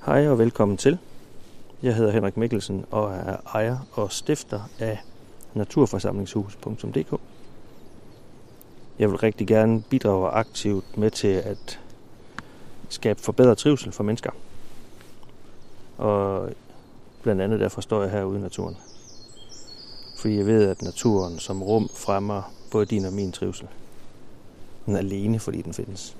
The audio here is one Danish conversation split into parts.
Hej og velkommen til. Jeg hedder Henrik Mikkelsen og er ejer og stifter af naturforsamlingshus.dk. Jeg vil rigtig gerne bidrage aktivt med til at skabe forbedret trivsel for mennesker. Og blandt andet derfor står jeg herude i naturen. Fordi jeg ved, at naturen som rum fremmer både din og min trivsel. Den er alene, fordi den findes.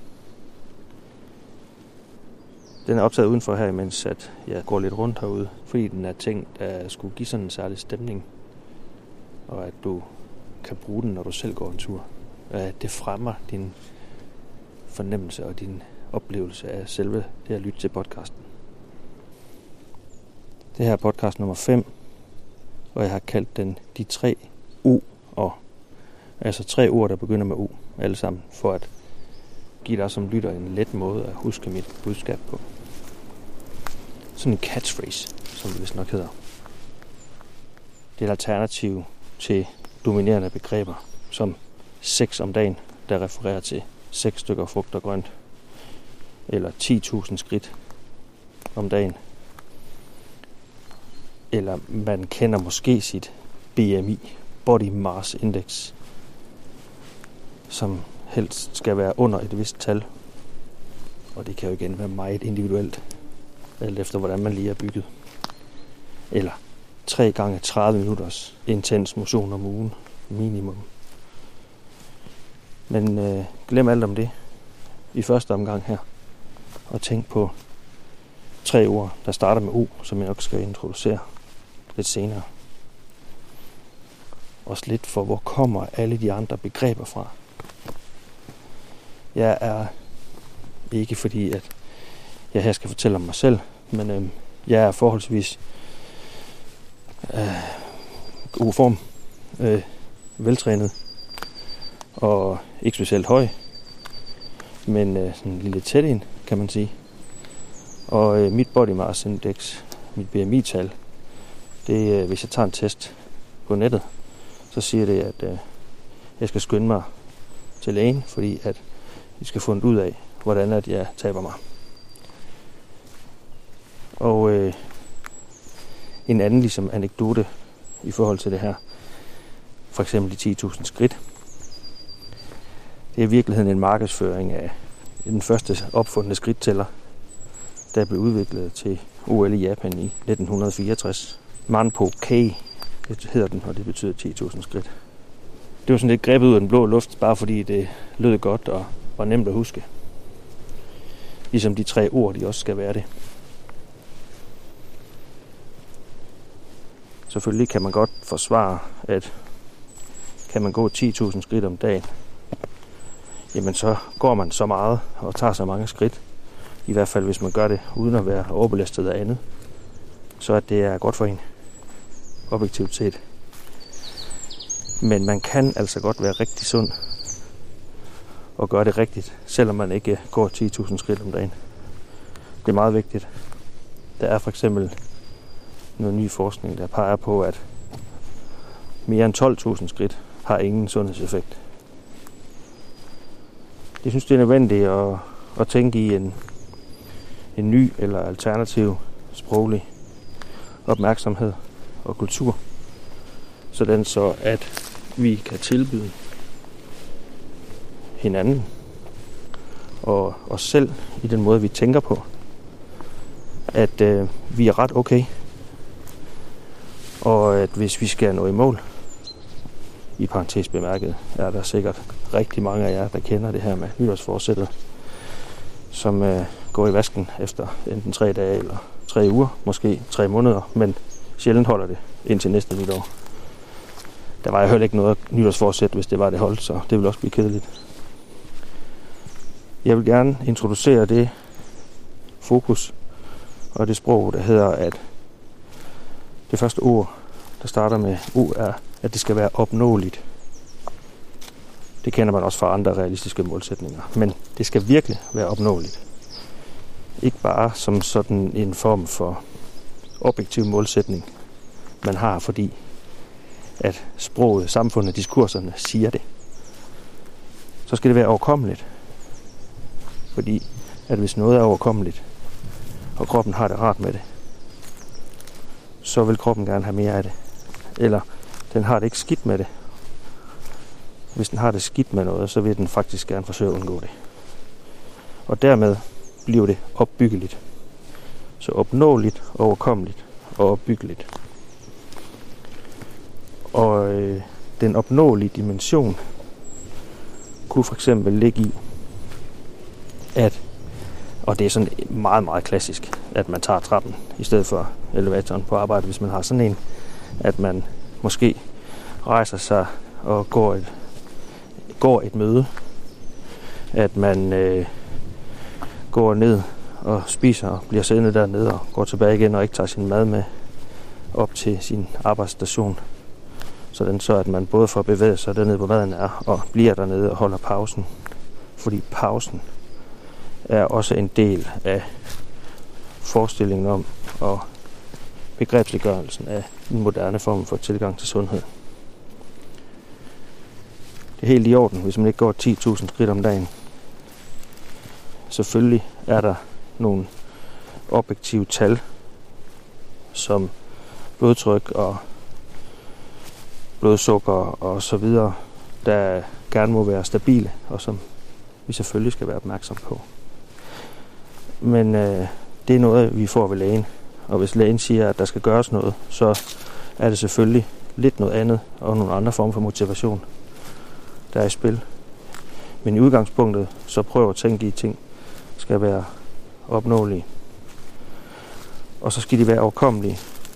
Den er optaget udenfor her, mens at jeg går lidt rundt herude, fordi den er tænkt at skulle give sådan en særlig stemning, og at du kan bruge den, når du selv går en tur. At det fremmer din fornemmelse og din oplevelse af selve det at lytte til podcasten. Det her er podcast nummer 5, og jeg har kaldt den de 3 U'er. Altså 3 ord, der begynder med U, alle sammen, for at give dig som lytter en let måde at huske mit budskab på. Sådan en catchphrase, som det vist nok hedder. Det er et alternativ til dominerende begreber, som 6 om dagen, der refererer til 6 stykker frugt og grønt, eller 10.000 skridt om dagen. Eller man kender måske sit BMI, Body Mass Index, som helst skal være under et vist tal. Og det kan jo igen være meget individuelt, alt efter hvordan man lige er bygget. Eller 3 gange 30 minutters intens motion om ugen, minimum. Men glem alt om det i første omgang her. Og tænk på 3 ord, der starter med O, som jeg nok skal introducere lidt senere. Også lidt for, hvor kommer alle de andre begreber fra. Jeg er ikke fordi, at jeg her skal fortælle om mig selv, men jeg er forholdsvis god form, veltrænet og ikke specielt høj, men sådan en lille tæt en, kan man sige. Og mit body mass index, mit BMI-tal, det hvis jeg tager en test på nettet, så siger det, at jeg skal skynde mig til lægen, fordi at vi skal finde ud af, hvordan at jeg taber mig. Og en anden ligesom anekdote i forhold til det her, for eksempel de 10.000 skridt, det er i virkeligheden en markedsføring af den første opfundne skridttæller, der blev udviklet til OL i Japan i 1964. Manpo K hedder den, og det betyder 10.000 skridt. Det var sådan lidt grebet ud af den blå luft, bare fordi det lød godt og var nemt at huske. Ligesom de 3 ord, de også skal være det. Selvfølgelig kan man godt forsvare, at kan man gå 10.000 skridt om dagen, jamen så går man så meget og tager så mange skridt. I hvert fald hvis man gør det uden at være overbelastet af andet, så at det er godt for en, objektivt set. Men man kan altså godt være rigtig sund og gøre det rigtigt, selvom man ikke går 10.000 skridt om dagen. Det er meget vigtigt. Der er for eksempel noget ny forskning, der peger på, at mere end 12.000 skridt har ingen sundhedseffekt. Jeg synes, det er nødvendigt at tænke i en ny eller alternativ sproglig opmærksomhed og kultur, sådan så at vi kan tilbyde hinanden og os selv i den måde, vi tænker på, at vi er ret okay, og at hvis vi skal nå i mål, i parentes bemærket, er der sikkert rigtig mange af jer, der kender det her med nytårsforsættet, som går i vasken efter enten 3 dage eller 3 uger, måske 3 måneder, men sjældent holder det indtil næste nytår. Der var jo heller ikke noget nytårsforsæt, hvis det var det holdt, så det ville også blive kedeligt. Jeg vil gerne introducere det fokus og det sprog, der hedder, at det første ord, der starter med U, er, at det skal være opnåeligt. Det kender man også fra andre realistiske målsætninger, men det skal virkelig være opnåeligt. Ikke bare som sådan en form for objektiv målsætning, man har, fordi at sproget, samfundet, diskurserne siger det. Så skal det være overkommeligt. Fordi at hvis noget er overkommeligt, og kroppen har det rart med det, så vil kroppen gerne have mere af det. Eller den har det ikke skidt med det. Hvis den har det skidt med noget, så vil den faktisk gerne forsøge at undgå det. Og dermed bliver det opbyggeligt. Så opnåeligt, overkommeligt og opbyggeligt. Og den opnåelige dimension kunne for eksempel ligge i, at, og det er sådan meget, meget klassisk, at man tager trappen i stedet for elevatoren på arbejde, hvis man har sådan en, at man måske rejser sig og går et møde, at man går ned og spiser og bliver siddende dernede og går tilbage igen og ikke tager sin mad med op til sin arbejdsstation. Sådan så, at man både får bevæget sig dernede, hvor maden er, og bliver dernede og holder pausen. Fordi pausen er også en del af forestillingen om og begrebsliggørelsen af en moderne form for tilgang til sundhed. Det er helt i orden, hvis man ikke går 10.000 skridt om dagen. Selvfølgelig er der nogle objektive tal, som blodtryk og blodsukker og så videre, der gerne må være stabile, og som vi selvfølgelig skal være opmærksom på. Men det er noget, vi får ved lægen. Og hvis lægen siger, at der skal gøres noget, så er det selvfølgelig lidt noget andet og nogle andre former for motivation, der er i spil. Men i udgangspunktet, så prøv at tænke, de ting skal være opnåelige. Og så skal de være overkommelige.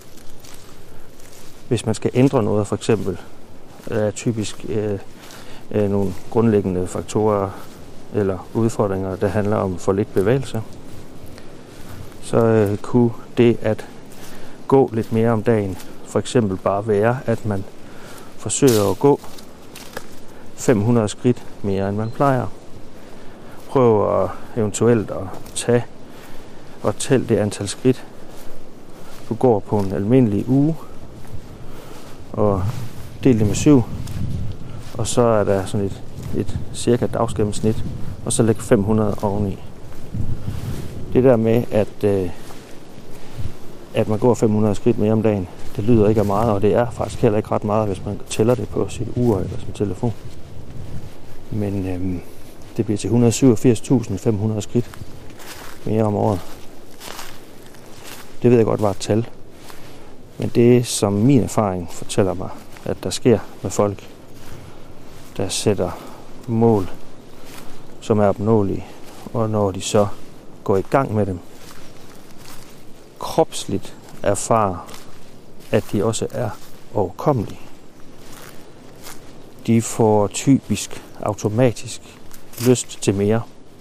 Hvis man skal ændre noget, for eksempel, er typisk nogle grundlæggende faktorer eller udfordringer, der handler om for lidt bevægelse, så kunne det at gå lidt mere om dagen for eksempel bare være, at man forsøger at gå 500 skridt mere, end man plejer. Prøv at eventuelt at tage og tælle det antal skridt, du går på en almindelig uge, og del det med 7, og så er der sådan et cirka dagsgennemsnit, og så læg 500 oveni. Det der med, at man går 500 skridt mere om dagen, det lyder ikke af meget, og det er faktisk heller ikke ret meget, hvis man tæller det på sit ur eller sin telefon. Men det bliver til 187.500 skridt mere om året. Det ved jeg godt var et tal. Men det, som min erfaring fortæller mig, at der sker med folk, der sætter mål, som er opnåelige, og når de så går i gang med dem, kropsligt erfarer, at de også er overkommelige. De får typisk automatisk lyst til mere.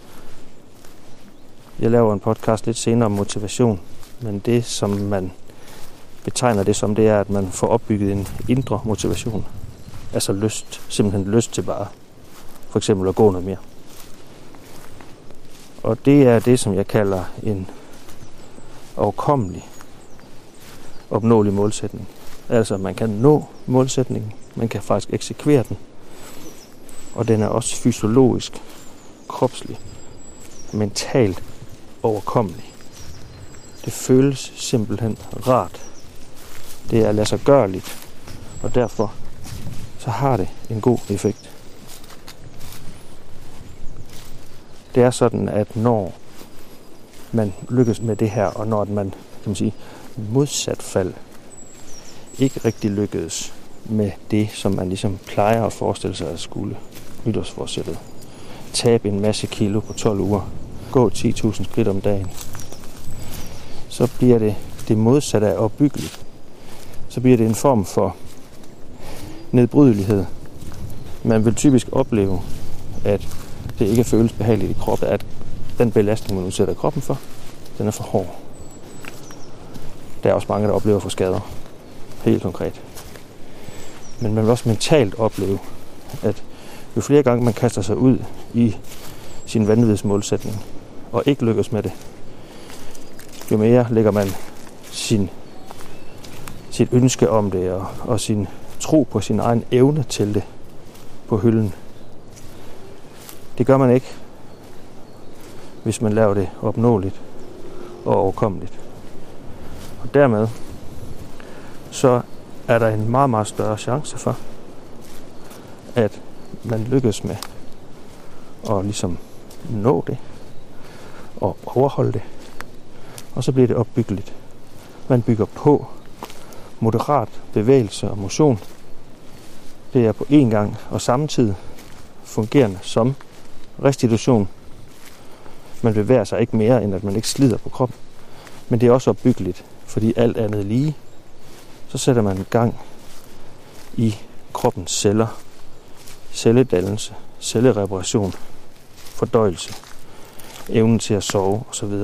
Jeg laver en podcast lidt senere om motivation, men det, som man betegner det som, det er, at man får opbygget en indre motivation. Altså lyst, simpelthen lyst til bare, for eksempel at gå noget mere. Og det er det, som jeg kalder en overkommelig, opnåelig målsætning. Altså, man kan nå målsætningen, man kan faktisk eksekvere den, og den er også fysiologisk, kropslig, mentalt overkommelig. Det føles simpelthen rart. Det er ladsiggørligt, og derfor så har det en god effekt. Det er sådan, at når man lykkes med det her, og når man, kan man sige, modsat fald ikke rigtig lykkedes med det, som man ligesom plejer at forestille sig at skulle, nytårsforsættet, tabe en masse kilo på 12 uger, gå 10.000 skridt om dagen, så bliver det modsatte af opbyggeligt. Så bliver det en form for nedbrydelighed. Man vil typisk opleve, at det ikke føles behageligt i kroppen, at den belastning, man udsætter kroppen for, den er for hård. Der er også mange, der oplever for skader. Helt konkret. Men man vil også mentalt opleve, at jo flere gange man kaster sig ud i sin vanvidsmålsætning, og ikke lykkes med det, jo mere lægger man sit ønske om det, og sin tro på sin egen evne til det på hylden. Det gør man ikke, hvis man laver det opnåeligt. og overkommeligt. Og dermed så er der en meget, meget større chance for, at man lykkes med at ligesom nå det og overholde det. Og så bliver det opbyggeligt. Man bygger på moderat bevægelse og motion. Det er på én gang og samtidig fungerende som restitution. Man bevæger sig ikke mere, end at man ikke slider på kroppen. Men det er også opbyggeligt, fordi alt andet lige, så sætter man gang i kroppens celler. Celledannelse, cellereparation, fordøjelse, evnen til at sove osv.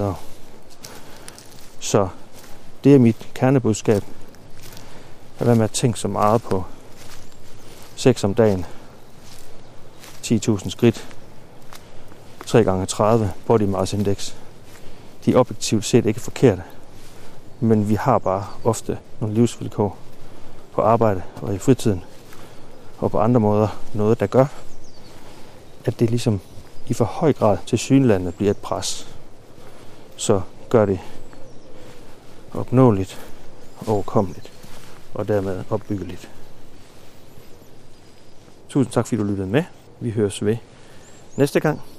Så det er mit kernebudskab. Lad være med at tænke så meget på 6 om dagen, 10.000 skridt, 3x30 body mass index. De er objektivt set ikke forkerte, men vi har bare ofte nogle livsvilkår på arbejde og i fritiden og på andre måder noget, der gør, at det ligesom i for høj grad tilsyneladende bliver et pres. Så gør det opnåeligt, overkommeligt og dermed opbyggeligt. Tusind tak, fordi du lyttede med. Vi høres ved næste gang.